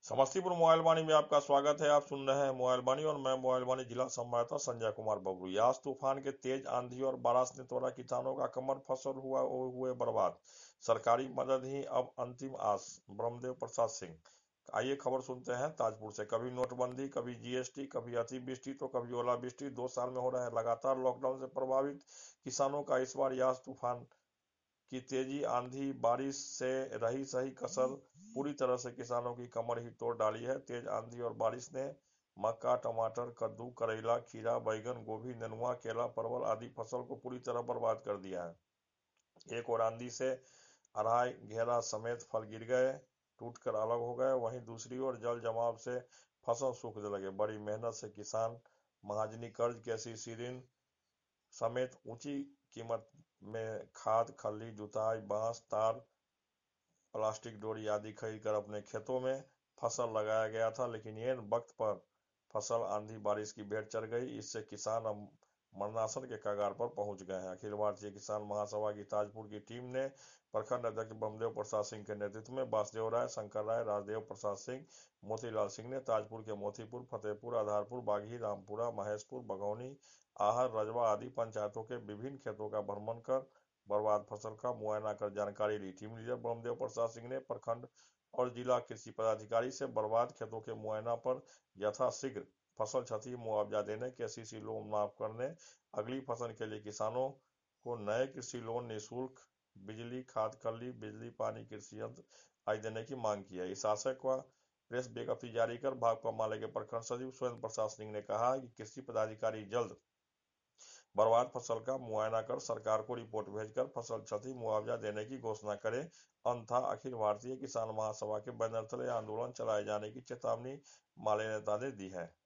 Samastipur mobile वाणी में आपका स्वागत है। आप सुन रहे हैं मोबाइल वाणी और मैं मोबाइल वाणी जिला संवाददाता संजय कुमार बबलू। यास तूफान के तेज आंधी और बारिश ने तोड़ा किसानों का कमर, फसल हुए बर्बाद। सरकारी मदद ही अब अंतिम आस, ब्रह्मदेव प्रसाद सिंह। आइए खबर सुनते हैं ताजपुर से। कभी नोटबंदी, कभी जीएसटी, कभी अतिवृष्टि तो कभी ओलावृष्टि। 2 साल में हो रहा है लगातार लॉकडाउन से प्रभावित किसानों का। इस बार यास तूफान की तेजी, आंधी बारिश से रही सही कसर पूरी तरह से किसानों की कमर ही तोड़ डाली है। तेज आंधी और बारिश ने मक्का, टमाटर, कद्दू, करेला, खीरा, बैगन, गोभी, नेनुआ, केला, परवल आदि फसल को पूरी तरह बर्बाद कर दिया है। एक और आंधी से अरहाई घेरा समेत फल गिर गए, टूटकर अलग हो गए। वहीं दूसरी ओर जल जमाव से फसल सूखने लगे। बड़ी मेहनत से किसान महाजनी कर्ज, केसीसी ऋण समेत ऊंची कीमत में खाद, खल्ली, जुताई, बांस, तार, प्लास्टिक डोरी आदि खरीद कर अपने खेतों में फसल लगाया गया था। लेकिन ये वक्त पर फसल आंधी बारिश की भेंट चढ़ गई। इससे किसान अब मरणासन के कगार पर पहुंच गए हैं। अखिल भारतीय किसान महासभा की ताजपुर की टीम ने प्रखंड अध्यक्ष ब्रह्मदेव प्रसाद सिंह के नेतृत्व में वासुदेव राय, शंकर राय, राजदेव प्रसाद सिंह, मोतीलाल सिंह ने ताजपुर के मोतीपुर, फतेहपुर, आधारपुर, बाघी, रामपुरा, महेशपुर, बगौनी, आहर, रजवा आदि पंचायतों के विभिन्न खेतों का भ्रमण कर बर्बाद फसल का मुआयना कर जानकारी ली। टीम लीडर ब्रह्मदेव प्रसाद सिंह ने प्रखंड और जिला कृषि पदाधिकारी से बर्बाद खेतों के मुआयना पर यथाशीघ्र फसल क्षति मुआवजा देने, केसीसी लोन माफ करने, अगली फसल के लिए किसानों को नए कृषि लोन, निःशुल्क बिजली, खाद, खल्ली, बिजली, पानी, कृषि यंत्र आदि देने की मांग की है। इस आशय का प्रेस विज्ञप्ति जारी कर भाकपा माले के प्रखंड सचिव सुरेंद्र प्रसाद सिंह ने कहा कि कृषि पदाधिकारी जल्द बर्बाद फसल का मुआयना कर सरकार को रिपोर्ट भेजकर फसल क्षति मुआवजा देने की घोषणा करे, अन्यथा अखिल भारतीय किसान महासभा के बैनर तले आंदोलन चलाए जाने की चेतावनी माले नेता ने दी है।